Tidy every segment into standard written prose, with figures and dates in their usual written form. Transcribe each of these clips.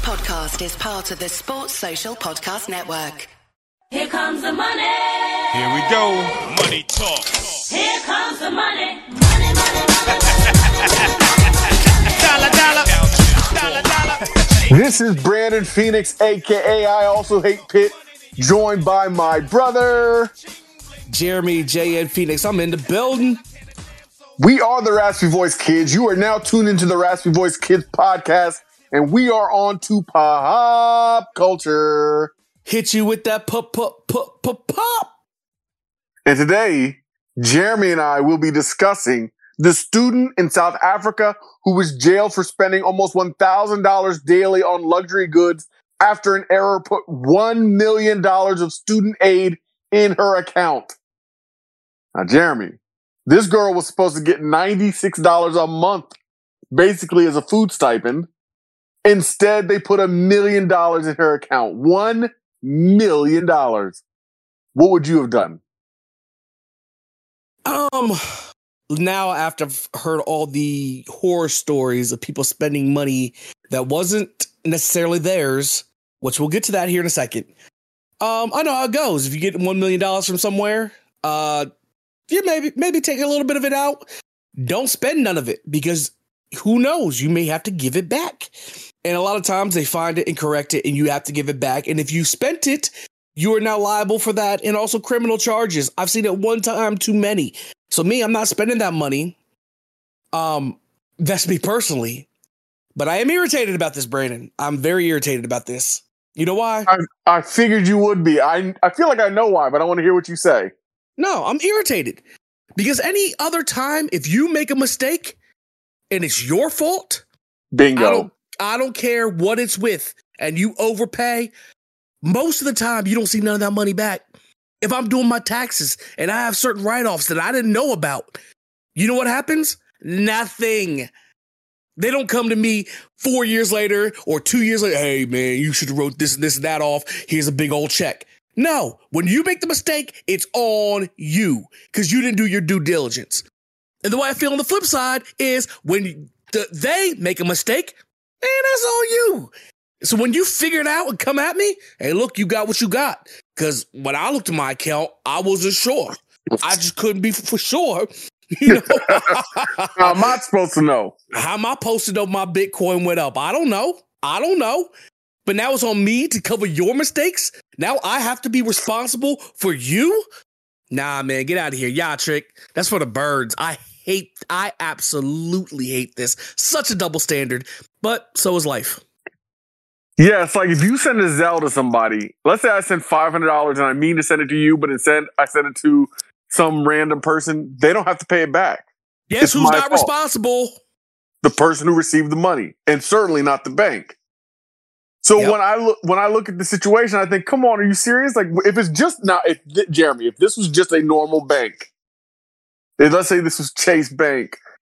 podcast is part of the Sports Social Podcast Network. Here comes the money. Here we go. Money talk. Here comes the money. Money, money, money. Dollar, dollar. Dollar, dollar. This is Brandon Phoenix, a.k.a. I Also Hate Pitt, joined by my brother, Jeremy J.N. Phoenix. I'm in the building. We are the Raspy Voice Kids. You are now tuned into the Raspy Voice Kids podcast, and we are on to pop culture. Hit you with that pop. And today, Jeremy and I will be discussing the student in South Africa who was jailed for spending almost $1,000 daily on luxury goods after an error put $1 million of student aid in her account. Now, Jeremy, this girl was supposed to get $96 a month, basically as a food stipend. Instead, they put $1 million in her account. $1 million. What would you have done? Now after I've heard all the horror stories of people spending money that wasn't necessarily theirs, which we'll get to that here in a second. I know how it goes. If you get $1 million from somewhere, maybe take a little bit of it out. Don't spend none of it, because who knows? You may have to give it back. And a lot of times they find it and correct it, and you have to give it back. And if you spent it, you are now liable for that, and also criminal charges. I've seen it one time too many. So I'm not spending that money. That's me personally. But I am irritated about this, Brandon. I'm very irritated about this. You know why? I figured you would be. I feel like I know why, but I want to hear what you say. No, I'm irritated. Because any other time, if you make a mistake and it's your fault, bingo. I don't care what it's with, and you overpay, most of the time you don't see none of that money back. If I'm doing my taxes and I have certain write-offs that I didn't know about, you know what happens? Nothing. They don't come to me 4 years later or 2 years later. Hey, man, you should have wrote this and that off. Here's a big old check. No, when you make the mistake, it's on you because you didn't do your due diligence. And the way I feel on the flip side is when they make a mistake, man, that's on you. So when you figure it out and come at me, hey, look, you got what you got. Because when I looked at my account, I wasn't sure. I just couldn't be for sure. You know? How am I supposed to know? How am I supposed to know my Bitcoin went up? I don't know. But now it's on me to cover your mistakes. Now I have to be responsible for you? Nah, man, get out of here. Yeah, trick. That's for the birds. I absolutely hate this. Such a double standard. But so is life. Yeah, it's like if you send a Zelle to somebody, let's say I send $500 and I mean to send it to you, but instead I send it to some random person, they don't have to pay it back. Guess who's not responsible? The person who received the money, and certainly not the bank. So when I look at the situation, I think, come on, are you serious? Like, if it's just Jeremy, if this was just a normal bank, let's say this was Chase Bank,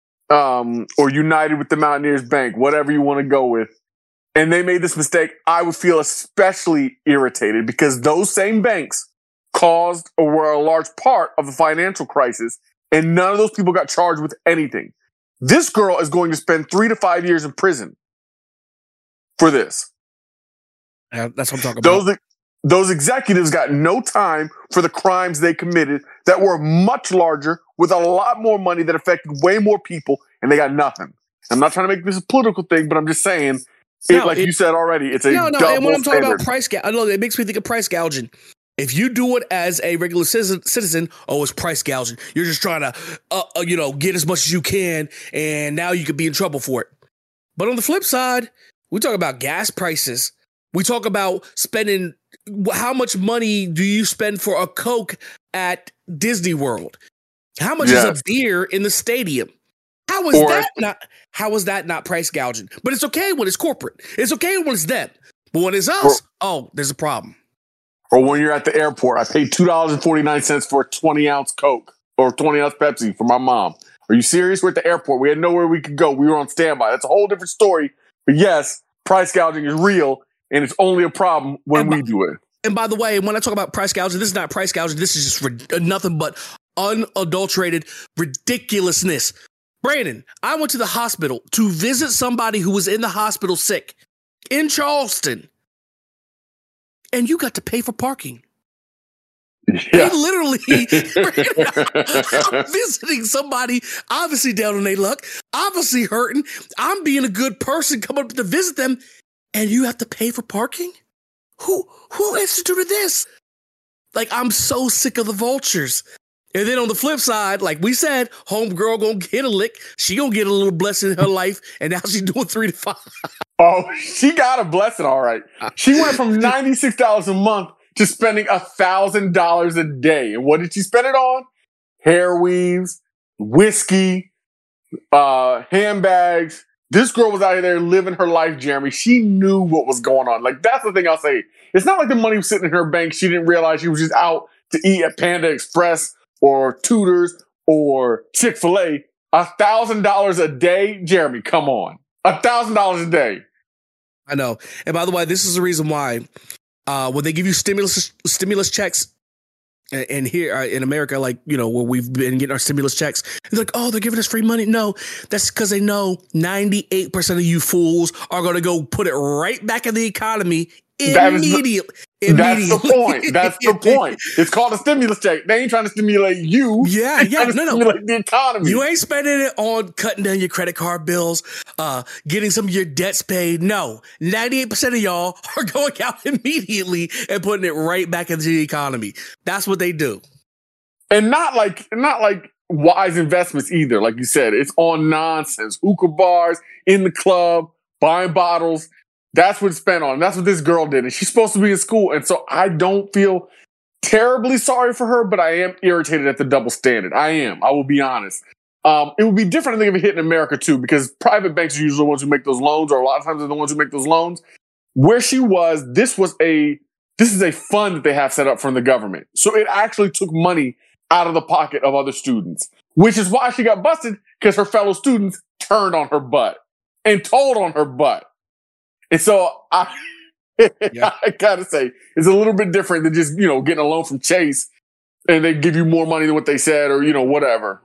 or United with the Mountaineers Bank, whatever you want to go with, and they made this mistake, I would feel especially irritated because those same banks caused or were a large part of the financial crisis, and none of those people got charged with anything. This girl is going to spend 3 to 5 years in prison for this. That's what I'm talking about. Those executives got no time for the crimes they committed that were much larger with a lot more money that affected way more people, and they got nothing. I'm not trying to make this a political thing, but I'm just saying, you said already, it's a double standard. And when I'm talking about price gouging, I know it makes me think of price gouging. If you do it as a regular citizen, it's price gouging. You're just trying to, get as much as you can, and now you could be in trouble for it. But on the flip side, we talk about gas prices. We talk about spending. How much money do you spend for a Coke at Disney World? How much is a beer in the stadium? How is that not price gouging? But it's okay when it's corporate. It's okay when it's them. But when it's us, there's a problem. Or when you're at the airport, I paid $2.49 for a 20-ounce Coke or 20-ounce Pepsi for my mom. Are you serious? We're at the airport. We had nowhere we could go. We were on standby. That's a whole different story. But yes, price gouging is real, and it's only a problem when we do it. And by the way, when I talk about price gouging, this is not price gouging. This is just nothing but unadulterated ridiculousness. Brandon, I went to the hospital to visit somebody who was in the hospital sick. in Charleston, and you got to pay for parking. They literally I'm visiting somebody, obviously down on their luck, obviously hurting. I'm being a good person, coming up to visit them, and you have to pay for parking? Who instituted this? Like, I'm so sick of the vultures. And then on the flip side, like we said, homegirl gonna get a lick. She gonna get a little blessing in her life, and now she's doing 3 to 5. Oh, she got a blessing, all right. She went from $96 a month to spending $1,000 a day. And what did she spend it on? Hair weaves, whiskey, handbags. This girl was out there living her life, Jeremy. She knew what was going on. Like, that's the thing I'll say. It's not like the money was sitting in her bank. She didn't realize she was just out to eat at Panda Express or Tudor's or Chick-fil-A. $1,000 a day? Jeremy, come on. $1,000 a day. I know. And by the way, this is the reason why when they give you stimulus checks, and here in America, like, you know, where we've been getting our stimulus checks, they're like, oh, they're giving us free money. No, that's because they know 98% of you fools are going to go put it right back in the economy immediately. That's the point. That's the point. It's called a stimulus check. They ain't trying to stimulate you. Yeah. Stimulate the economy. You ain't spending it on cutting down your credit card bills, getting some of your debts paid. No, 98% of y'all are going out immediately and putting it right back into the economy. That's what they do. And not like wise investments either. Like you said, it's on nonsense. Hookah bars, in the club, buying bottles. That's what it's spent on. That's what this girl did. And she's supposed to be in school. And so I don't feel terribly sorry for her, but I am irritated at the double standard. I am. I will be honest. It would be different, I think, if it hit in America, too, because private banks are usually the ones who make those loans, or a lot of times they're the ones who make those loans. Where she was, this is a fund that they have set up from the government. So it actually took money out of the pocket of other students, which is why she got busted, because her fellow students turned on her butt and told on her butt. And so I gotta say, it's a little bit different than just, you know, getting a loan from Chase and they give you more money than what they said, or, you know, whatever.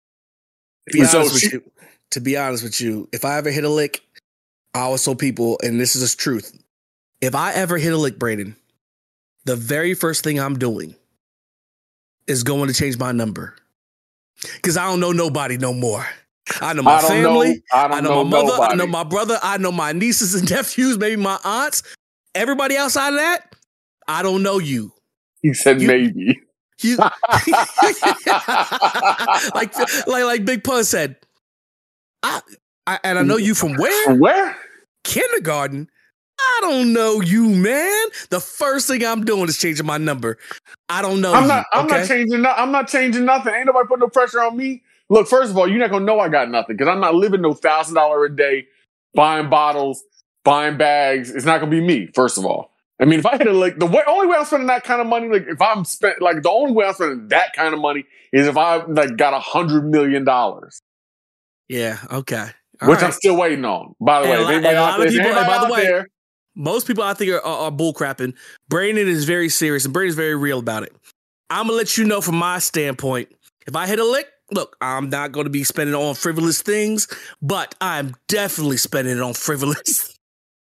To be honest with you, if I ever hit a lick, I always tell people, and this is the truth, if I ever hit a lick, Braden, the very first thing I'm doing is going to change my number. Because I don't know nobody no more. I know my family. I know my mother. Nobody. I know my brother. I know my nieces and nephews, maybe my aunts. Everybody outside of that, I don't know you. He said maybe. You, like Big Pun said, I know you from where? From where? Kindergarten. I don't know you, man. The first thing I'm doing is changing my number. I don't know. I'm not changing nothing. Ain't nobody putting no pressure on me. Look, first of all, you're not gonna know I got nothing because I'm not living no $1,000 a day, buying bottles, buying bags. It's not gonna be me. First of all, I mean, if I hit only way I'm spending that kind of money, like if I'm the only way I'm spending that kind of money is if I got $100 million. Yeah. Okay. Which I'm still waiting on. By the way, most people I think are bullcrapping. Brandon is very serious and Brandon's very real about it. I'm gonna let you know from my standpoint. If I hit a lick, look, I'm not going to be spending it on frivolous things, but I'm definitely spending it on frivolous.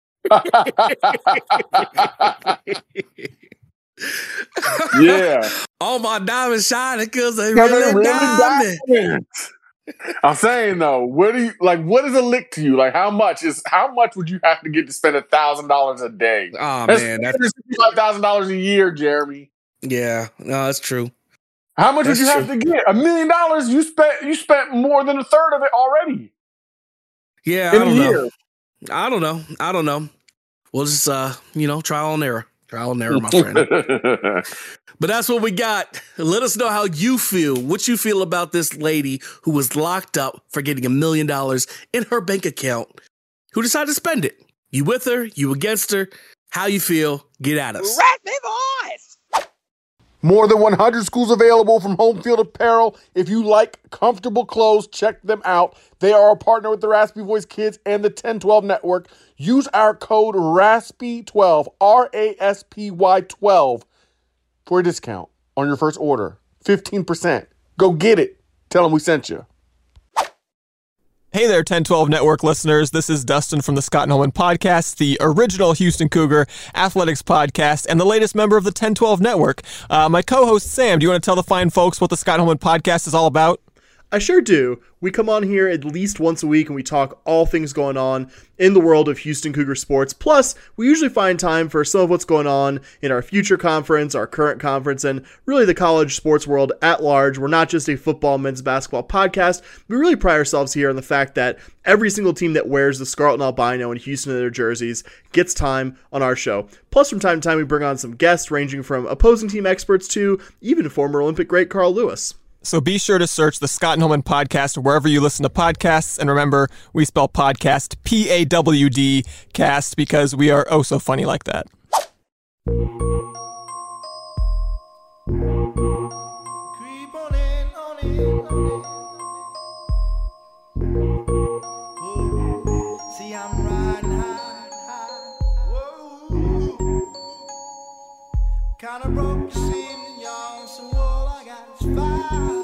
Yeah. All my diamonds shining because they really diamond. I'm saying though, what is a lick to you? Like how much would you have to get to spend $1,000 a day? Oh man, that's $65,000 a year, Jeremy. Yeah, no, that's true. How much would you have to get? $1 million? You spent more than a third of it already. Yeah, I don't know. We'll just trial and error, my friend. But that's what we got. Let us know how you feel. What you feel about this lady who was locked up for getting $1 million in her bank account, who decided to spend it. You with her? You against her? How you feel? Get at us. More than 100 schools available from Home Field Apparel. If you like comfortable clothes, check them out. They are a partner with the Raspy Voice Kids and the 1012 Network. Use our code RASPY12, RASPY12, for a discount on your first order. 15%. Go get it. Tell them we sent you. Hey there, 1012 Network listeners. This is Dustin from the Scott and Holman Podcast, the original Houston Cougar athletics podcast, and the latest member of the 1012 Network. My co-host, Sam, do you want to tell the fine folks what the Scott and Holman Podcast is all about? I sure do. We come on here at least once a week and we talk all things going on in the world of Houston Cougar sports. Plus, we usually find time for some of what's going on in our future conference, our current conference, and really the college sports world at large. We're not just a football, men's basketball podcast. We really pride ourselves here on the fact that every single team that wears the Scarlet and Albino in Houston in their jerseys gets time on our show. Plus, from time to time, we bring on some guests ranging from opposing team experts to even former Olympic great Carl Lewis. So be sure to search the Scott and Holman Podcast wherever you listen to podcasts. And remember, we spell podcast P-A-W-D cast because we are oh so funny like that. See, I'm riding high. Whoa. Kinda broke this evening, y'all. So all I got is fire.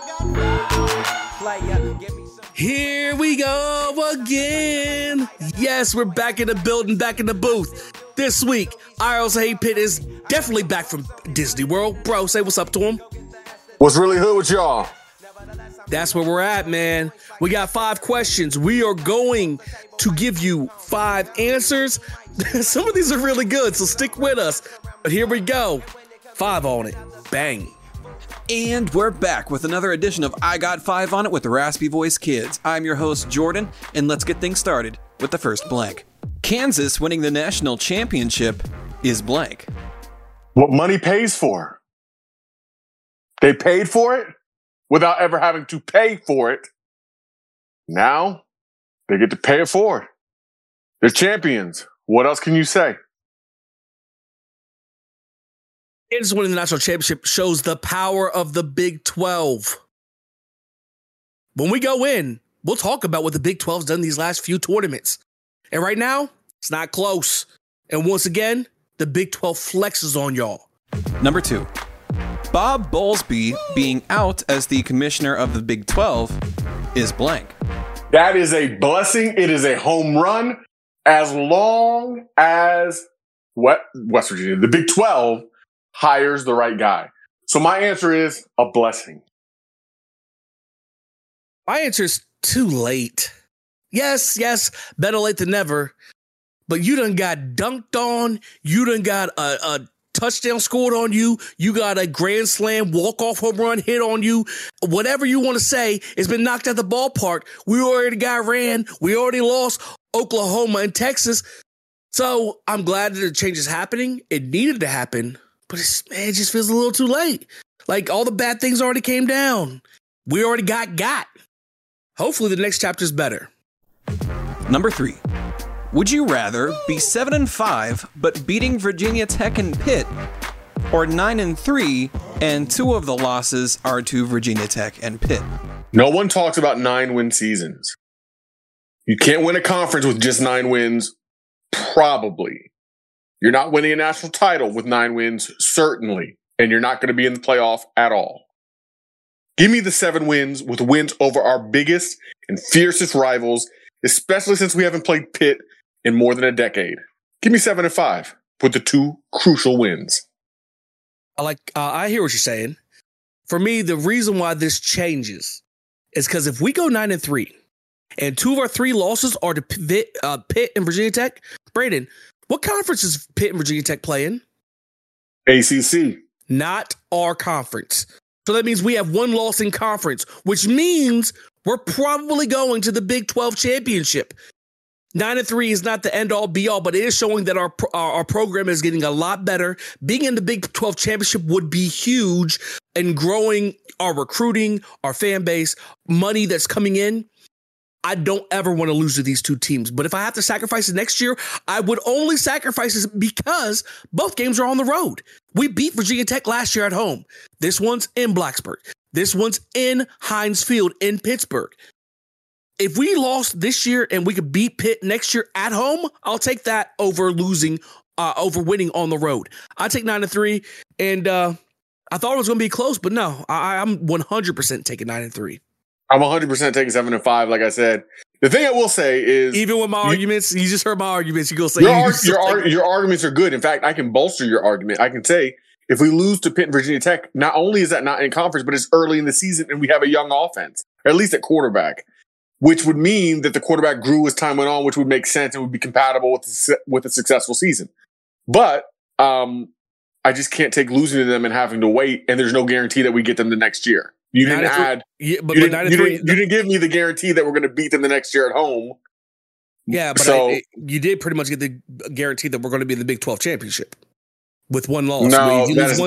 Here we go again. Yes, we're back in the building, back in the booth. This week, IRL's Hate Pit is definitely back from Disney World. Bro, say what's up to him. What's really hood with y'all? That's where we're at, man. We got 5 questions. We are going to give you 5 answers. Some of these are really good, so stick with us. But here we go. 5 on it. Bang. And we're back with another edition of I Got 5 on It with the Raspy Voice Kids. I'm your host, Jordan, and let's get things started with the first blank. Kansas winning the national championship is blank. What money pays for. They paid for it without ever having to pay for it. Now, they get to pay it forward. They're champions. What else can you say? Kansas winning the national championship shows the power of the Big 12. When we go in, we'll talk about what the Big 12's done these last few tournaments. And right now, it's not close. And once again, the Big 12 flexes on y'all. Number 2. Bob Bowlesby being out as the commissioner of the Big 12 is blank. That is a blessing. It is a home run as long as West Virginia, the Big 12, hires the right guy. So my answer is a blessing. My answer is too late. Yes, better late than never. But you done got dunked on. You done got a touchdown scored on you. You got a grand slam, walk-off home run hit on you. Whatever you want to say, it's been knocked out the ballpark. We already got ran. We already lost Oklahoma and Texas. So I'm glad that the change is happening. It needed to happen. But it just feels a little too late. Like all the bad things already came down. We already got. Hopefully the next chapter is better. Number 3. Would you rather be 7-5 but beating Virginia Tech and Pitt, or 9-3 and 2 of the losses are to Virginia Tech and Pitt? No one talks about 9-win seasons. You can't win a conference with just 9 wins, probably. You're not winning a national title with 9 wins, certainly. And you're not going to be in the playoff at all. Give me the 7 wins with wins over our biggest and fiercest rivals, especially since we haven't played Pitt in more than a decade. Give me 7-5 with the 2 crucial wins. I hear what you're saying. For me, the reason why this changes is because if we go 9-3 and 2 of our 3 losses are to Pitt and Virginia Tech, Brandon, what conference is Pitt and Virginia Tech playing? ACC. Not our conference. So that means we have 1 loss in conference, which means we're probably going to the Big 12 championship. 9-3 is not the end-all, be-all, but it is showing that our program is getting a lot better. Being in the Big 12 championship would be huge in growing our recruiting, our fan base, money that's coming in. I don't ever want to lose to these 2 teams. But if I have to sacrifice it next year, I would only sacrifice it because both games are on the road. We beat Virginia Tech last year at home. This one's in Blacksburg. This one's in Heinz Field in Pittsburgh. If we lost this year and we could beat Pitt next year at home, I'll take that over winning on the road. I take 9-3, and I thought it was going to be close, but no, I'm 100% taking 9-3. I'm 100% taking 7 and 5. Like I said, the thing I will say is, even with my arguments, you just heard my arguments. You go say your arguments are good. In fact, I can bolster your argument. I can say if we lose to Pitt and Virginia Tech, not only is that not in conference, but it's early in the season, and we have a young offense, or at least at quarterback, which would mean that the quarterback grew as time went on, which would make sense and would be compatible with a successful season. But I just can't take losing to them and having to wait, and there's no guarantee that we get them the next year. You didn't add. You didn't give me the guarantee that we're going to beat them the next year at home. Yeah, but So- you did pretty much get the guarantee that we're going to be in the Big 12 championship with one loss. No, It's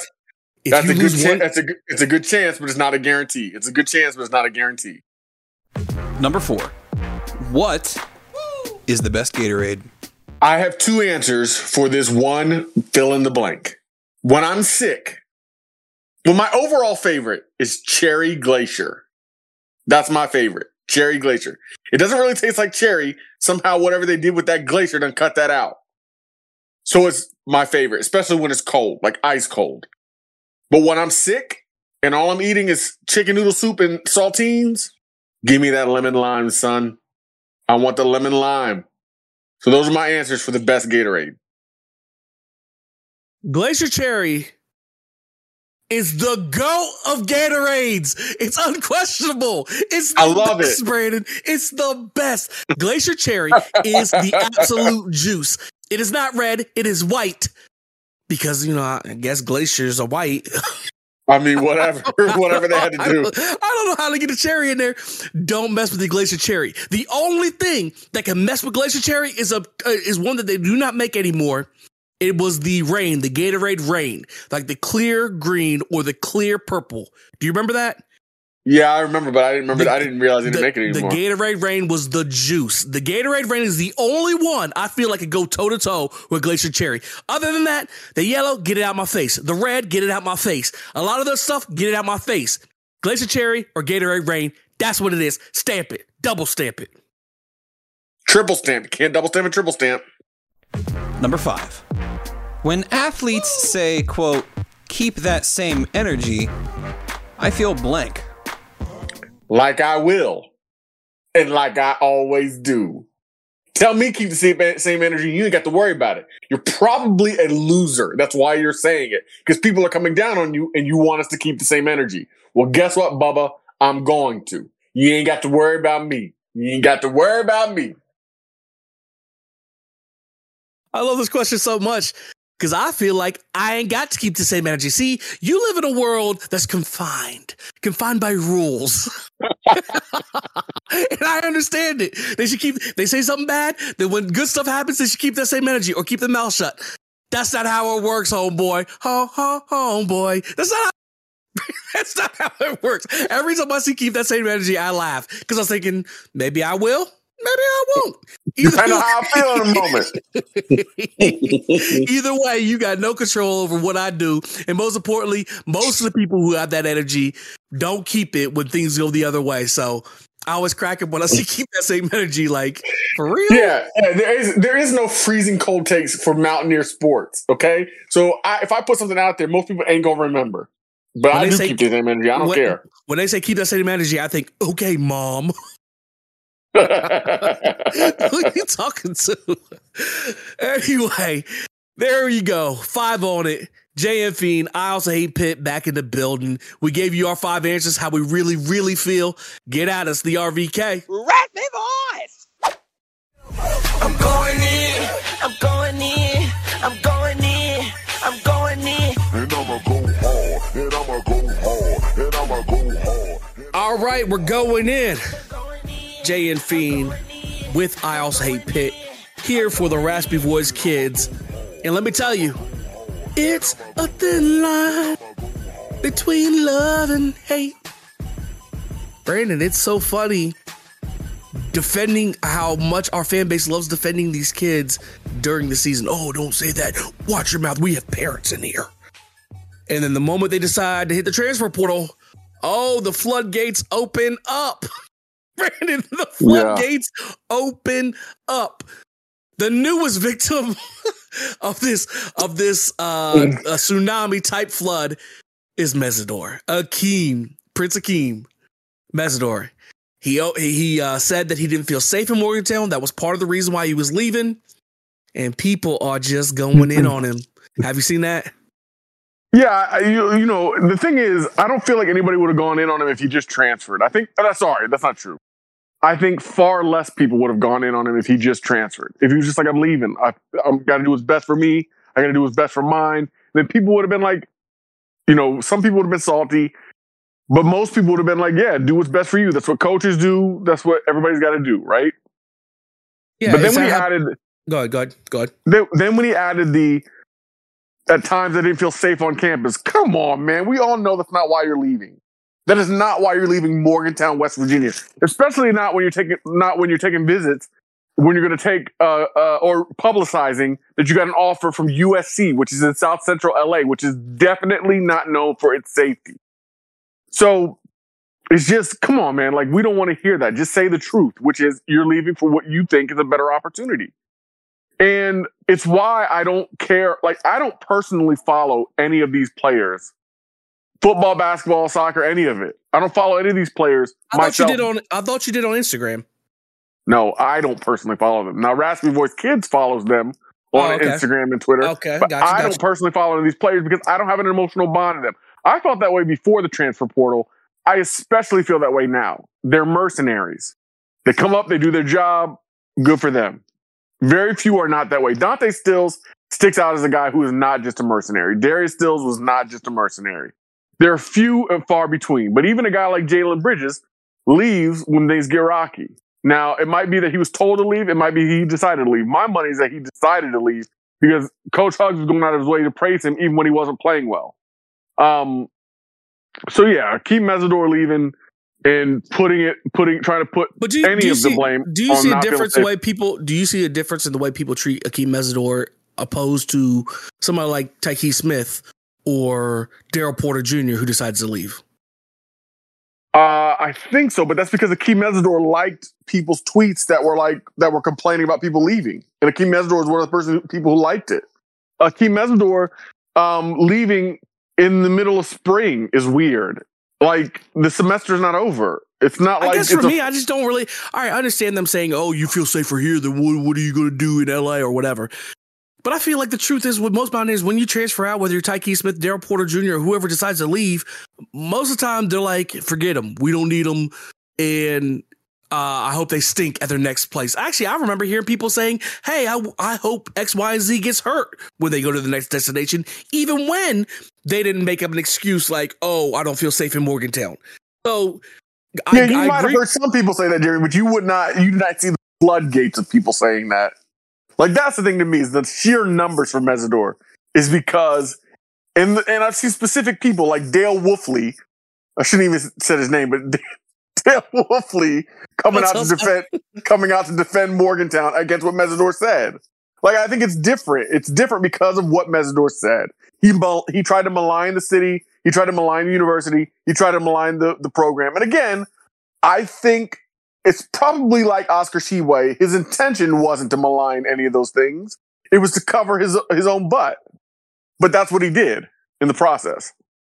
a good chance, but it's not a guarantee. It's a good chance, but it's not a guarantee. Number 4. What is the best Gatorade? I have 2 answers for this one fill in the blank. When I'm sick, well, my overall favorite is Cherry Glacier. That's my favorite. Cherry Glacier. It doesn't really taste like cherry. Somehow, whatever they did with that glacier done cut that out. So it's my favorite, especially when it's cold, like ice cold. But when I'm sick and all I'm eating is chicken noodle soup and saltines, give me that lemon lime, son. I want the lemon lime. So those are my answers for the best Gatorade. Glacier Cherry is the GOAT of Gatorades. It's unquestionable. It's the I love best, it. Brandon. It's the best. Glacier Cherry is the absolute juice. It is not red. It is white. Because, I guess glaciers are white. I mean, whatever they had to do. I don't know how to get a cherry in there. Don't mess with the Glacier Cherry. The only thing that can mess with Glacier Cherry is one that they do not make anymore. It was the Rain, the Gatorade Rain, like the clear green or the clear purple. Do you remember that? Yeah, I remember, but I didn't remember. I didn't realize they didn't make it anymore. The Gatorade Rain was the juice. The Gatorade Rain is the only one I feel like could go toe to toe with Glacier Cherry. Other than that, the yellow, get it out my face. The red, get it out my face. A lot of this stuff, get it out my face. Glacier Cherry or Gatorade Rain, that's what it is. Stamp it. Double stamp it. Triple stamp. You can't double stamp and triple stamp. Number 5. When athletes say, quote, keep that same energy, I feel blank. Like I will. And like I always do. Tell me keep the same energy. You ain't got to worry about it. You're probably a loser. That's why you're saying it. Because people are coming down on you and you want us to keep the same energy. Well, guess what, Bubba? I'm going to. You ain't got to worry about me. You ain't got to worry about me. I love this question so much because I feel like I ain't got to keep the same energy. See, you live in a world that's confined by rules. And I understand it. They say something bad, then when good stuff happens, they should keep that same energy or keep their mouth shut. That's not how it works, homeboy. Homeboy. That's not how it works. Every time I see keep that same energy, I laugh because I was thinking, maybe I will. Maybe I won't. Depending on how I feel in a moment. Either way, you got no control over what I do. And most importantly, most of the people who have that energy don't keep it when things go the other way. So I always crack up when I see keep that same energy, like, for real? Yeah, there is no freezing cold takes for Mountaineer sports, okay? So if I put something out there, most people ain't going to remember. But I do keep the same energy. I don't care. When they say keep that same energy, I think, okay, mom. Who are you talking to? Anyway, there you go. 5 on it. Jay and Fiend, I also hate Pitt back in the building. We gave you our 5 answers, how we really, really feel. Get at us, the RVK. Raspy voice. I'm going in. I'm going in. I'm going in. I'm going in. And I'ma go hard. And I'ma go hard. And I'ma go hard. All right, we're going in. Jay and Fiend with I Also Hate Pitt here for the Raspy Voice Kids. And let me tell you, it's a thin line between love and hate. Brandon, it's so funny defending how much our fan base loves defending these kids during the season. Oh, don't say that. Watch your mouth. We have parents in here. And then the moment they decide to hit the transfer portal, oh, the floodgates open up. Brandon, the floodgates open up. The newest victim of this tsunami type flood is Mesidor Akeem, Prince Akeem. Mesidor. He said that he didn't feel safe in Morgantown. That was part of the reason why he was leaving. And people are just going in on him. Have you seen that? Yeah, you know, the thing is, I don't feel like anybody would have gone in on him if he just transferred. I think, sorry, that's not true. I think far less people would have gone in on him if he just transferred. If he was just like, I'm leaving. I'm got to do what's best for me. I got to do what's best for mine. Then people would have been like, you know, some people would have been salty, but most people would have been like, yeah, do what's best for you. That's what coaches do. That's what everybody's got to do, right? Yeah. But then when he added... Go ahead. Then when he added at times I didn't feel safe on campus. Come on, man. We all know that's not why you're leaving. That is not why you're leaving Morgantown, West Virginia. Especially not when you're taking visits, when you're going to take or publicizing that you got an offer from USC, which is in South Central LA, which is definitely not known for its safety. So it's just, come on, man. Like, we don't want to hear that. Just say the truth, which is you're leaving for what you think is a better opportunity. And it's why I don't care. Like, I don't personally follow any of these players. Football, basketball, soccer, any of it. I don't follow any of these players. I thought you did on Instagram. No, I don't personally follow them. Now, Raspy Voice Kids follows them on Instagram and Twitter. Okay, but I don't personally follow these players because I don't have an emotional bond to them. I felt that way before the transfer portal. I especially feel that way now. They're mercenaries. They come up, they do their job. Good for them. Very few are not that way. Dante Stills sticks out as a guy who is not just a mercenary. Darius Stills was not just a mercenary. There are few and far between. But even a guy like Jalen Bridges leaves when things get rocky. Now, it might be that he was told to leave. It might be he decided to leave. My money is that he decided to leave because Coach Hugs was going out of his way to praise him even when he wasn't playing well. So, yeah, keep Mesidor leaving and trying to put any of the blame. Do you see a difference in the way people? Do you see a difference in the way people treat Akeem Mesidor opposed to somebody like Tyke Smith or Daryl Porter Jr. who decides to leave? I think so, but that's because Akeem Mesidor liked people's tweets that were complaining about people leaving, and Akeem Mesidor is one of the people who liked it. Akeem Mesidor leaving in the middle of spring is weird. Like, the semester's not over. It's not like... I guess for me, I just don't really... All right, I understand them saying, oh, you feel safer here, then what are you going to do in LA or whatever? But I feel like the truth is, with most Mountaineers, when you transfer out, whether you're Tyke Smith, Daryl Porter Jr., or whoever decides to leave, most of the time, they're like, forget them. We don't need them. And I hope they stink at their next place. Actually, I remember hearing people saying, hey, I hope X, Y, and Z gets hurt when they go to the next destination, even when they didn't make up an excuse like, oh, I don't feel safe in Morgantown. So, you might have heard some people say that, Jerry, but you did not see the floodgates of people saying that. Like, that's the thing to me, is the sheer numbers for Mesidor is because, and I've seen specific people like Dale Wolfley. I shouldn't even said his name, but Dale Wolfley coming out to defend Morgantown against what Mesidor said. Like, I think it's different. It's different because of what Mesidor said. He tried to malign the city. He tried to malign the university. He tried to malign the program. And again, I think it's probably like Oscar Tshiebwe. His intention wasn't to malign any of those things. It was to cover his own butt. But that's what he did in the process.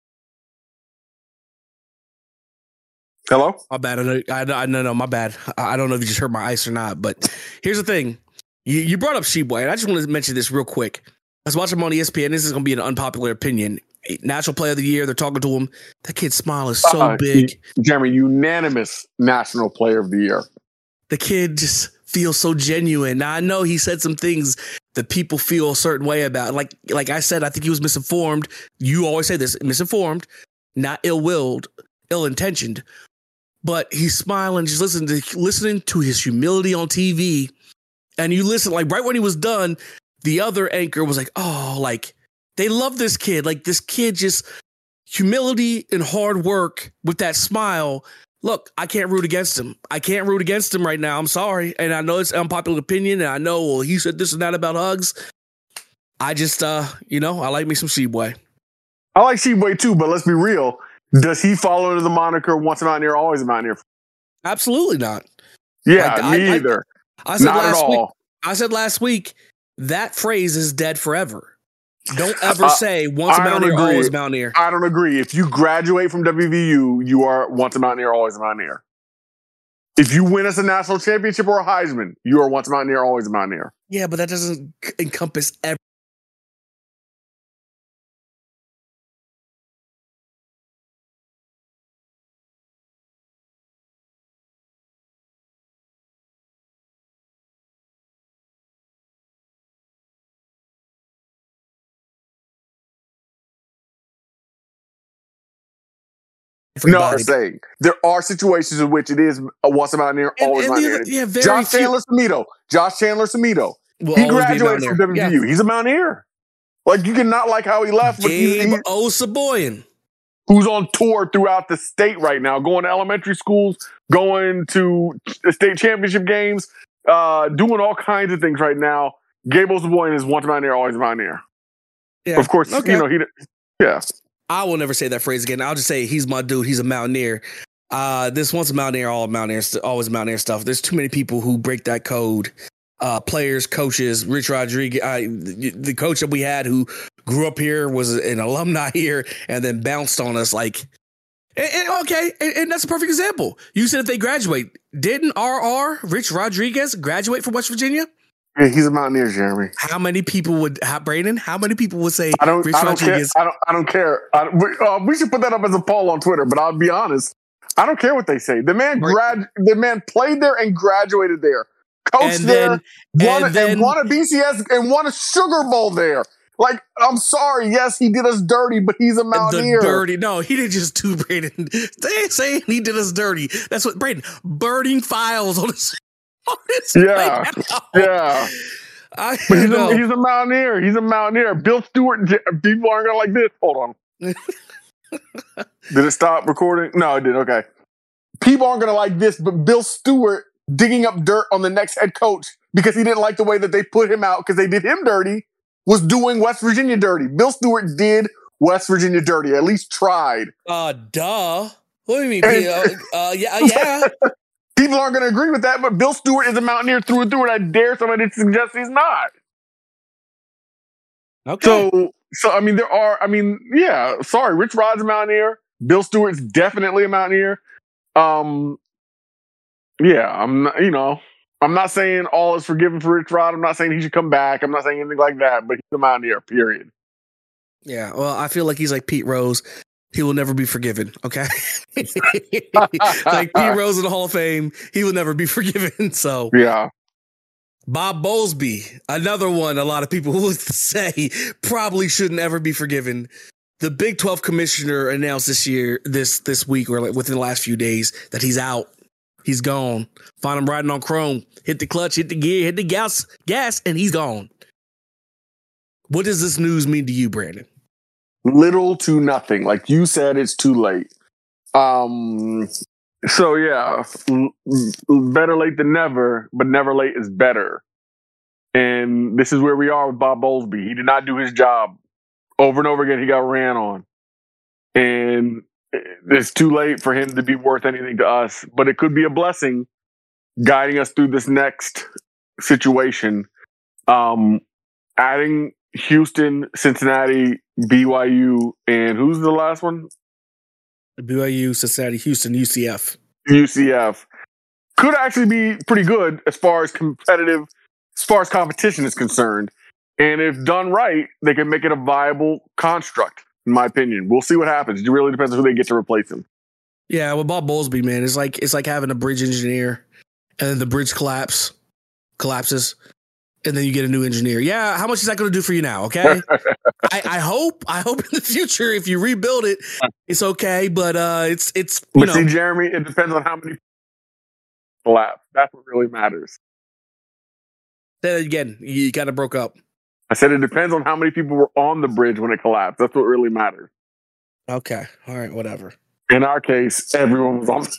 Hello? My bad. No, my bad. I don't know if you just heard my ice or not, but here's the thing. You brought up Tshiebwe, and I just want to mention this real quick. I was watching him on ESPN. This is going to be an unpopular opinion. National Player of the Year. They're talking to him. That kid's smile is so big. Jeremy, unanimous National Player of the Year. The kid just feels so genuine. Now, I know he said some things that people feel a certain way about. Like I said, I think he was misinformed. You always say this, misinformed, not ill-willed, ill-intentioned. But he's smiling, just listening to his humility on TV. And you listen, like right when he was done, the other anchor was like, oh, like, they love this kid. Like, this kid just humility and hard work with that smile. Look, I can't root against him. I can't root against him right now. I'm sorry. And I know it's unpopular opinion. And I know, well, he said this and that about Hugs. I just, I like me some Tshiebwe. I like Tshiebwe too, but let's be real. Does he fall under the moniker once a Mountaineer, always a Mountaineer? Absolutely not. Yeah, me either. I said last week, that phrase is dead forever. Don't ever say once a Mountaineer, always a Mountaineer. I don't agree. If you graduate from WVU, you are once a Mountaineer, always a Mountaineer. If you win us a national championship or a Heisman, you are once a Mountaineer, always a Mountaineer. Yeah, but that doesn't encompass every. No, saying there are situations in which it is a once a Mountaineer, always a Mountaineer. Josh Chandler Samito. He graduated from WVU. Yeah. He's a Mountaineer. Like, you cannot like how he left. Gabe Osabuohien, who's on tour throughout the state right now, going to elementary schools, going to state championship games, doing all kinds of things right now. Gabe Osabuohien is once a Mountaineer, always a Mountaineer. Yeah. Of course, yeah. I will never say that phrase again. I'll just say he's my dude. He's a Mountaineer. This once a Mountaineer, all Mountaineers, always Mountaineer stuff. There's too many people who break that code. Players, coaches, Rich Rodriguez, the coach that we had who grew up here, was an alumni here, and then bounced on us like, and that's a perfect example. You said if they graduate, didn't Rich Rodriguez graduate from West Virginia? Yeah, he's a Mountaineer, Jeremy. How many people would, Brandon? How many people would say Rich Rodriguez? I don't care. We should put that up as a poll on Twitter. But I'll be honest, I don't care what they say. The man played there and graduated there, coached there, won a BCS and won a Sugar Bowl there. Like, I'm sorry, yes, he did us dirty, but he's a Mountaineer. No, he didn't just do Brandon. They ain't saying he did us dirty. That's what Brandon burning files on his. Yeah. But he's a Mountaineer. He's a Mountaineer. Bill Stewart. People aren't gonna like this. Hold on. Did it stop recording? No, it did. Okay. People aren't gonna like this, but Bill Stewart digging up dirt on the next head coach because he didn't like the way that they put him out because they did him dirty, was doing West Virginia dirty. Bill Stewart did West Virginia dirty. At least tried. Duh. What do you mean? Yeah. People aren't going to agree with that, but Bill Stewart is a Mountaineer through and through, and I dare somebody to suggest he's not. Okay. So I mean, sorry, Rich Rod's a Mountaineer. Bill Stewart's definitely a Mountaineer. I'm not saying all is forgiven for Rich Rod. I'm not saying he should come back. I'm not saying anything like that, but he's a Mountaineer, period. Yeah, well, I feel like he's like Pete Rose. He will never be forgiven, okay? Like Pete Rose in the Hall of Fame, he will never be forgiven. So yeah. Bob Bowlesby, another one a lot of people would say probably shouldn't ever be forgiven. The Big 12 commissioner announced this week, or like within the last few days, that he's out. He's gone. Find him riding on chrome. Hit the clutch, hit the gear, hit the gas, and he's gone. What does this news mean to you, Brandon? Little to nothing. Like you said, it's too late. So yeah, better late than never, but never late is better. And this is where we are with Bob Bowlesby. He did not do his job. Over and over again, he got ran on. And it's too late for him to be worth anything to us, but it could be a blessing guiding us through this next situation. Adding Houston, Cincinnati, BYU, and who's the last one? BYU, Cincinnati, Houston, UCF. UCF could actually be pretty good as far as competition is concerned. And if done right, they can make it a viable construct, in my opinion. We'll see what happens. It really depends on who they get to replace him. Yeah, well, Bob Bowlesby, man, it's like having a bridge engineer and then the bridge collapses. And then you get a new engineer. Yeah, how much is that going to do for you now? Okay, I hope in the future if you rebuild it, it's okay. But it's. But see, Jeremy, it depends on how many collapse. That's what really matters. Say that again. You kind of broke up. I said it depends on how many people were on the bridge when it collapsed. That's what really matters. Okay, all right, whatever. In our case, everyone was on.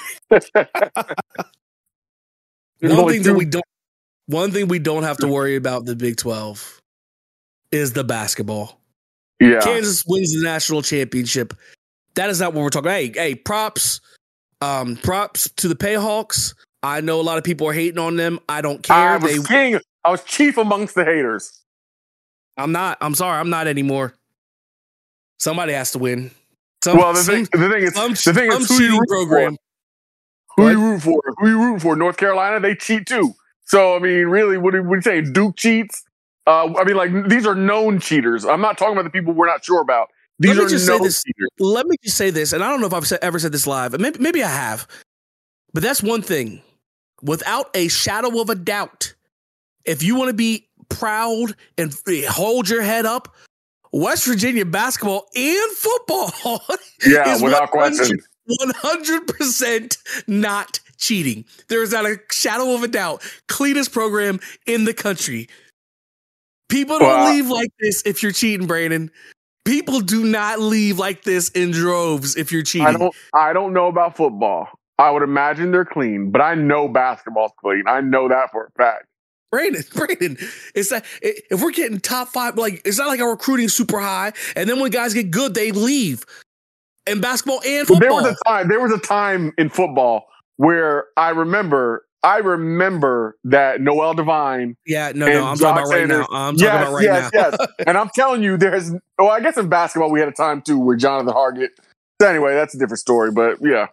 One thing we don't have to worry about the Big 12 is the basketball. Yeah. Kansas wins the national championship. That is not what we're talking about. Hey, props to the Payhawks. I know a lot of people are hating on them. I don't care. I was chief amongst the haters. I'm not. I'm sorry. I'm not anymore. Somebody has to win. The thing is, who you root program. For? Who you root for? North Carolina, they cheat too. So I mean, really, what are you saying? Duke cheats. I mean, like these are known cheaters. I'm not talking about the people we're not sure about. These are known cheaters. Let me just say this, and I don't know if I've ever said this live. Maybe I have, but that's one thing. Without a shadow of a doubt, if you want to be proud and hold your head up, West Virginia basketball and football is without question 100% not cheating. There is not a shadow of a doubt. Cleanest program in the country. People don't leave like this if you're cheating, Brandon. People do not leave like this in droves if you're cheating. I don't know about football. I would imagine they're clean, but I know basketball's clean. I know that for a fact. Brandon, it's like if we're getting top 5, like it's not like our recruiting super high, and then when guys get good, they leave. In basketball and football, there was a time in football where I remember that Noel Devine. Yeah, no, I'm talking about right now. I'm talking about right now. Yes. And I'm telling you, I guess in basketball we had a time too where Jonathan Hargett. So anyway, that's a different story, but yeah.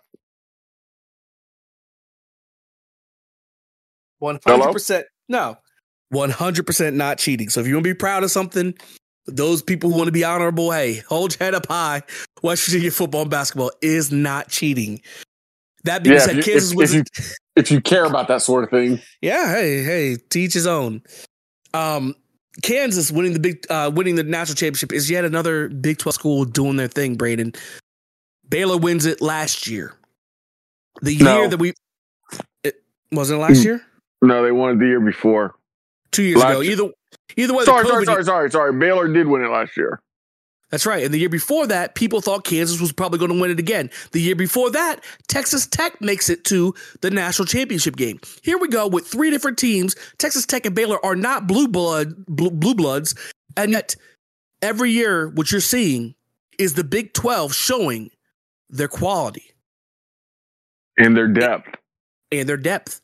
100%. No, 100% not cheating. So if you want to be proud of something, those people who want to be honorable, hey, hold your head up high. West Virginia football and basketball is not cheating. That being said, Kansas was. If you care about that sort of thing, yeah, hey, to each his own. Kansas winning the national championship is yet another Big 12 school doing their thing. Braden, Baylor wins it last year. Year that wasn't it last year. No, they won it the year before. 2 years ago. Either way. Sorry. Baylor did win it last year. That's right. And the year before that, people thought Kansas was probably going to win it again. The year before that, Texas Tech makes it to the national championship game. Here we go with 3 different teams. Texas Tech and Baylor are not blue bloods. And yet, every year, what you're seeing is the Big 12 showing their quality. And their depth.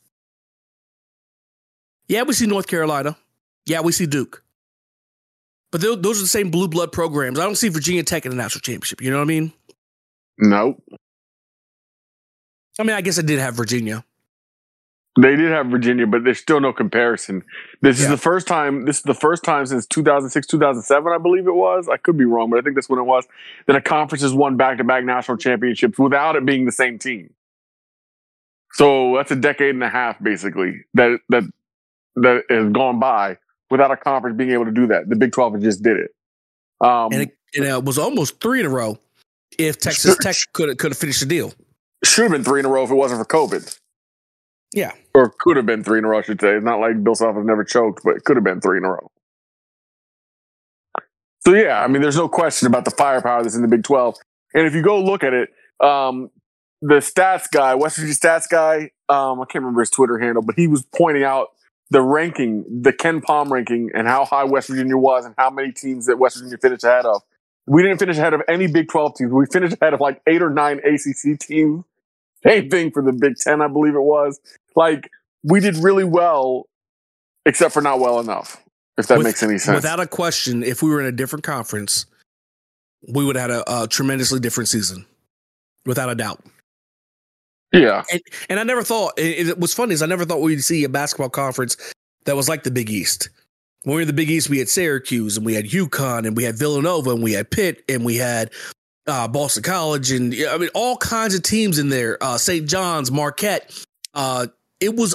Yeah, we see North Carolina. Yeah, we see Duke. But those are the same blue blood programs. I don't see Virginia Tech in the national championship. You know what I mean? Nope. I mean, I guess I did have Virginia. They did have Virginia, but there's still no comparison. This is the first time. This is the first time since 2006, 2007, I believe it was. I could be wrong, but I think that's when it was that a conference has won back-to-back national championships without it being the same team. So that's a decade and a half, basically, that has gone by without a conference being able to do that. The Big 12 just did it. And it was almost 3 in a row if Texas Tech could have finished the deal. Should have been 3 in a row if it wasn't for COVID. Yeah. Or could have been 3 in a row, I should say. It's not like Bill Self has never choked, but it could have been 3 in a row. So, yeah, I mean, there's no question about the firepower that's in the Big 12. And if you go look at it, the stats guy, West Virginia stats guy, I can't remember his Twitter handle, but he was pointing out the ranking, the Ken Palm ranking, and how high West Virginia was and how many teams that West Virginia finished ahead of. We didn't finish ahead of any Big 12 teams. We finished ahead of like 8 or 9 ACC teams. Same thing for the Big 10, I believe it was. Like, we did really well, except for not well enough, if that makes any sense. Without a question, if we were in a different conference, we would have had a tremendously different season. Without a doubt. Yeah. And I never thought, what's funny is I never thought we'd see a basketball conference that was like the Big East. When we were in the Big East, we had Syracuse and we had UConn and we had Villanova and we had Pitt and we had Boston College and I mean all kinds of teams in there. St. John's, Marquette. It was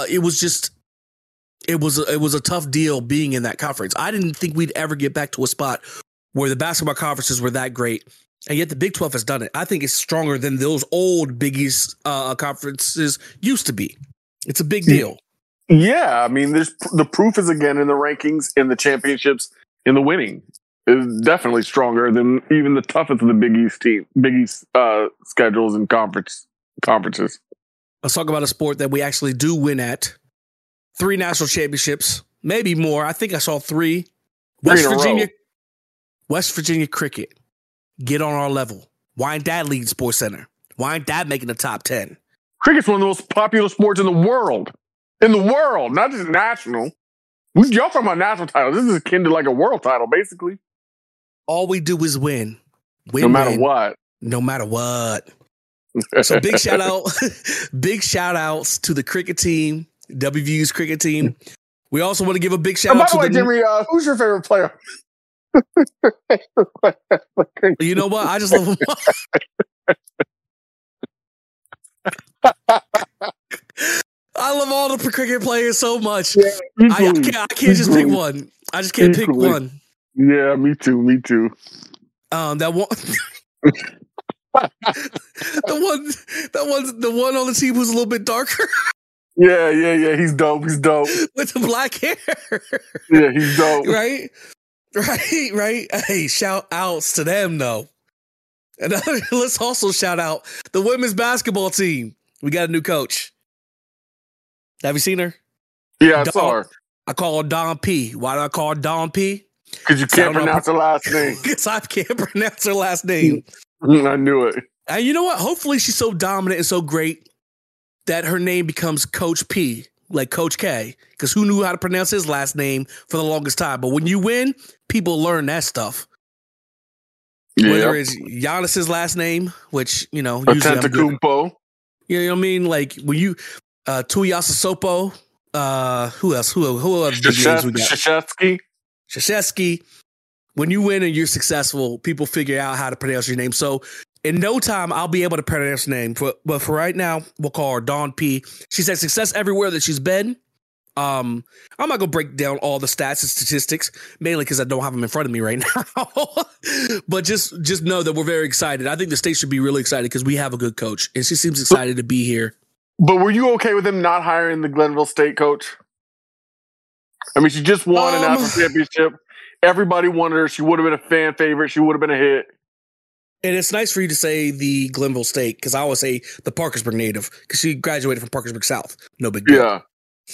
a tough deal being in that conference. I didn't think we'd ever get back to a spot where the basketball conferences were that great. And yet the Big 12 has done it. I think it's stronger than those old Big East conferences used to be. It's a big deal. Yeah, I mean, the proof is again in the rankings, in the championships, in the winning. It's definitely stronger than even the toughest of the Big East schedules and conferences. Let's talk about a sport that we actually do win at. 3 national championships, maybe more. I think I saw 3. West Virginia cricket. Get on our level. Why ain't that leading Sports Center? Why ain't that making the top 10? Cricket's one of the most popular sports in the world. In the world, not just national. Y'all talking about national titles. This is akin to like a world title, basically. All we do is win. No matter what. No matter what. So big shout outs to the cricket team, WVU's cricket team. We also want to give a big shout out to Jimmy, who's your favorite player? You know what? I just love him. I love all the cricket players so much. Yeah, I can't just pick one. I just can't pick one. Yeah, me too. That one. the one on the team who's a little bit darker. Yeah. He's dope. With the black hair. Yeah, he's dope. Right. Hey, shout outs to them though. And let's also shout out the women's basketball team. We got a new coach. Have you seen her? Yeah, I saw her. I call her Don P. Why do I call her Don P? Because you can't pronounce her last name. Because I can't pronounce her last name. I knew it. And you know what? Hopefully she's so dominant and so great that her name becomes Coach P, like Coach K. Because who knew how to pronounce his last name for the longest time? But when you win, people learn that stuff. Yeah. Whether it's Giannis's last name, which, you know, usually Antetokounmpo. You know what I mean? Like when you Tuiasa Sopo, who else? Who else? Krzyzewski. When you win and you're successful, people figure out how to pronounce your name. So in no time, I'll be able to pronounce her name. But for right now, we'll call her Dawn P. She's had success everywhere that she's been. I'm not gonna break down all the stats and statistics, mainly because I don't have them in front of me right now. But just know that we're very excited. I think the state should be really excited because we have a good coach, and she seems excited to be here. But were you okay with them not hiring the Glenville State coach? I mean, she just won a national championship. Everybody wanted her. She would have been a fan favorite. She would have been a hit. And it's nice for you to say the Glenville State, because I always say the Parkersburg native, because she graduated from Parkersburg South. No big deal. Yeah.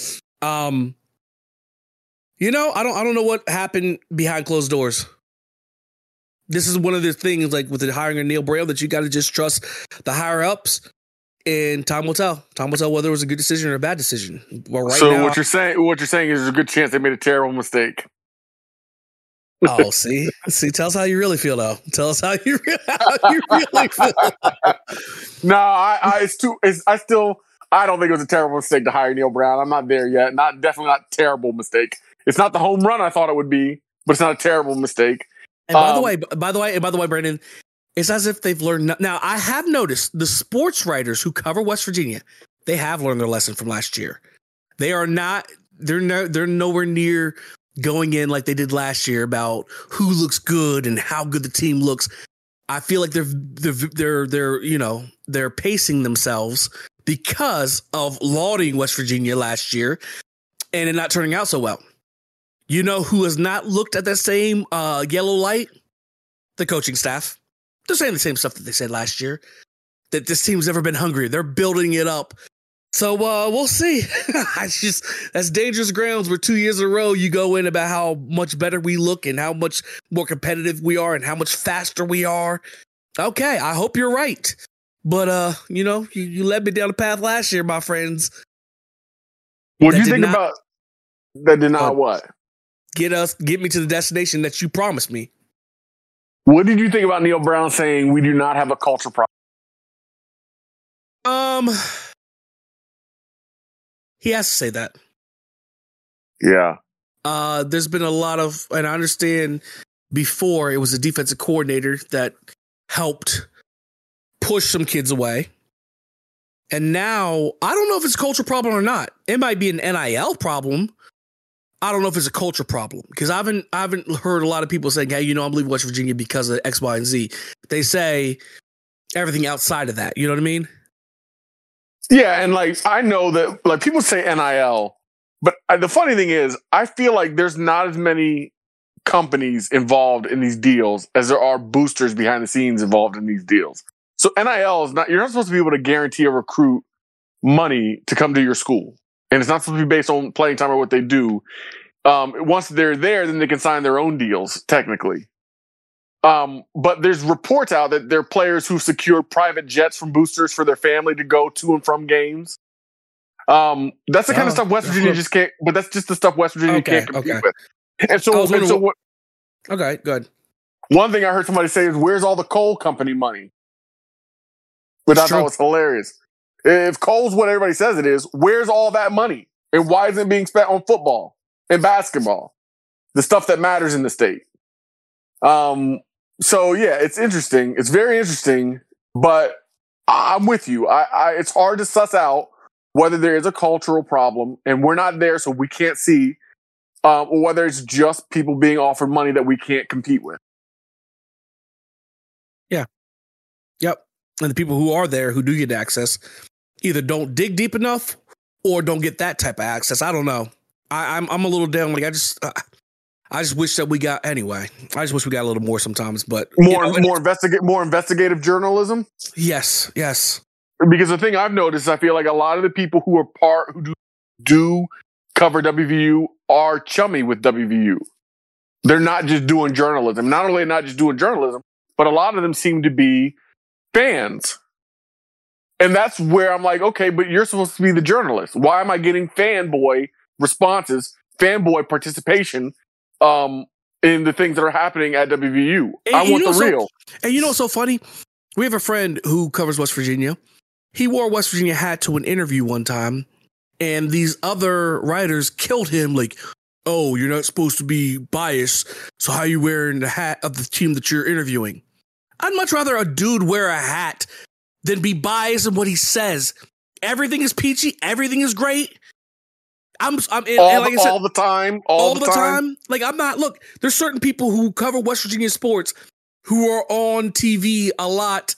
You know, I don't know what happened behind closed doors. This is one of the things, like with the hiring of Neil Braille, that you got to just trust the higher ups, and time will tell. Time will tell whether it was a good decision or a bad decision. Well, now, what you're saying is there's a good chance they made a terrible mistake. Oh, see, tell us how you really feel, though. Tell us how you really feel. No, I don't think it was a terrible mistake to hire Neil Brown. I'm not there yet. Definitely not a terrible mistake. It's not the home run I thought it would be, but it's not a terrible mistake. And by the way, Brandon, it's as if they've learned. Now, I have noticed the sports writers who cover West Virginia, they have learned their lesson from last year. They are not. They're nowhere near going in like they did last year about who looks good and how good the team looks. I feel like they're pacing themselves because of lauding West Virginia last year and it not turning out so well. You know who has not looked at that same yellow light? The coaching staff. They're saying the same stuff that they said last year, that this team's never been hungrier. They're building it up. So we'll see. That's dangerous grounds where 2 years in a row you go in about how much better we look and how much more competitive we are and how much faster we are. Okay, I hope you're right. But, you led me down the path last year, my friends. What do you think about that did not what? Get me to the destination that you promised me. What did you think about Neil Brown saying we do not have a culture problem? He has to say that. Yeah. There's been a lot of, and I understand before it was a defensive coordinator that helped push some kids away. And now, I don't know if it's a culture problem or not. It might be an NIL problem. I don't know if it's a culture problem because I haven't heard a lot of people saying, hey, I'm leaving West Virginia because of X, Y, and Z. They say everything outside of that. You know what I mean? Yeah, and I know that people say NIL, but the funny thing is, I feel like there's not as many companies involved in these deals as there are boosters behind the scenes involved in these deals. So NIL is you're not supposed to be able to guarantee a recruit money to come to your school. And it's not supposed to be based on playing time or what they do. Once they're there, then they can sign their own deals, technically. But there's reports out that there are players who secured private jets from boosters for their family to go to and from games. That's the kind of stuff West Virginia just can't. But that's just the stuff West Virginia can't compete with. And so what? Okay, good. One thing I heard somebody say is, "Where's all the coal company money?" Which I thought was hilarious. If coal's what everybody says it is, where's all that money? And why isn't it being spent on football and basketball? The stuff that matters in the state. So yeah, it's interesting. It's very interesting, but I'm with you. It's hard to suss out whether there is a cultural problem, and we're not there, so we can't see, or whether it's just people being offered money that we can't compete with. Yeah. Yep. And the people who are there, who do get access, either don't dig deep enough or don't get that type of access. I don't know. I'm a little down. Like I just wish that we got anyway. I just wish we got a little more sometimes, but more investigative journalism. Yes. Because the thing I've noticed, I feel like a lot of the people who do cover WVU are chummy with WVU. They're not just doing journalism. Not only not just doing journalism, but a lot of them seem to be fans. And that's where I'm like, okay, but you're supposed to be the journalist. Why am I getting fanboy responses, fanboy participation in the things that are happening at WVU? I want the real. And you know what's so funny? We have a friend who covers West Virginia. He wore a West Virginia hat to an interview one time, and these other writers killed him like, oh, you're not supposed to be biased, so how are you wearing the hat of the team that you're interviewing? I'd much rather a dude wear a hat than be biased in what he says. Everything is peachy. Everything is great. All the time. Like, I'm not, look, there's certain people who cover West Virginia sports who are on TV a lot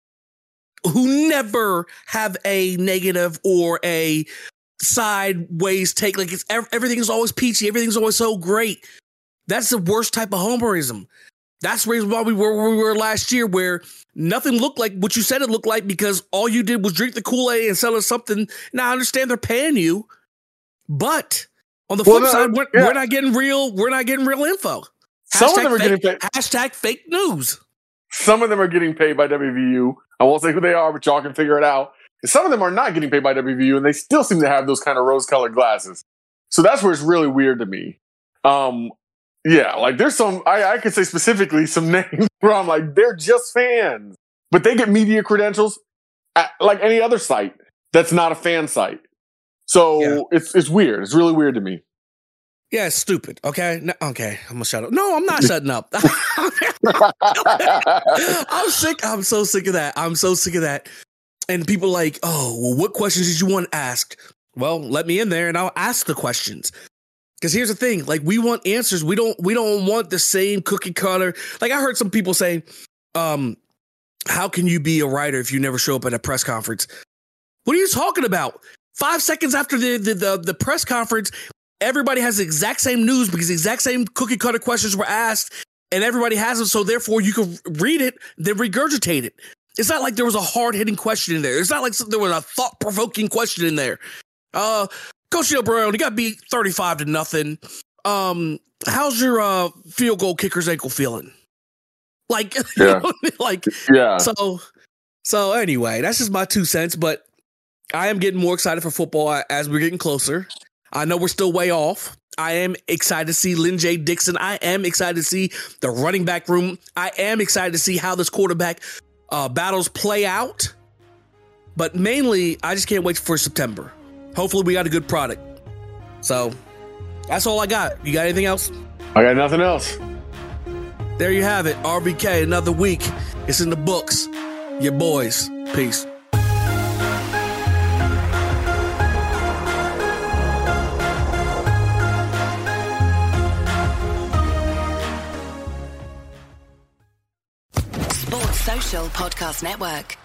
who never have a negative or a sideways take. Like, everything is always peachy. Everything's always so great. That's the worst type of homerism. That's the reason why we were where we were last year, where nothing looked like what you said it looked like because all you did was drink the Kool-Aid and sell us something. Now, I understand they're paying you, but on the flip side, we're not getting real. We're not getting real info. Some of them are getting paid. Hashtag fake news. Some of them are getting paid by WVU. I won't say who they are, but y'all can figure it out. And some of them are not getting paid by WVU, and they still seem to have those kind of rose-colored glasses. So that's where it's really weird to me. Yeah, like there's some, I could say specifically some names where I'm like, they're just fans. But they get media credentials like any other site that's not a fan site. So it's weird. It's really weird to me. Yeah, it's stupid. Okay. No, okay. I'm gonna shut up. No, I'm not shutting up. I'm sick. I'm so sick of that. I'm so sick of that. And people like, oh, well, what questions did you want asked? Well, let me in there and I'll ask the questions. Because here's the thing, like, we want answers. We don't want the same cookie cutter. Like, I heard some people saying, how can you be a writer if you never show up at a press conference? What are you talking about? 5 seconds after the press conference, everybody has the exact same news because the exact same cookie cutter questions were asked, and everybody has them. So therefore, you can read it, then regurgitate it. It's not like there was a hard hitting question in there. It's not like there was a thought provoking question in there. Coach Neal Brown, he got beat 35-0. How's your field goal kicker's ankle feeling? Like, yeah. Yeah. So anyway, that's just my 2 cents. But I am getting more excited for football as we're getting closer. I know we're still way off. I am excited to see Lynn J. Dixon. I am excited to see the running back room. I am excited to see how this quarterback battles play out. But mainly, I just can't wait for September. Hopefully we got a good product. So that's all I got. You got anything else? I got nothing else. There you have it. RBK, another week. It's in the books. Your boys. Peace. Sports Social Podcast Network.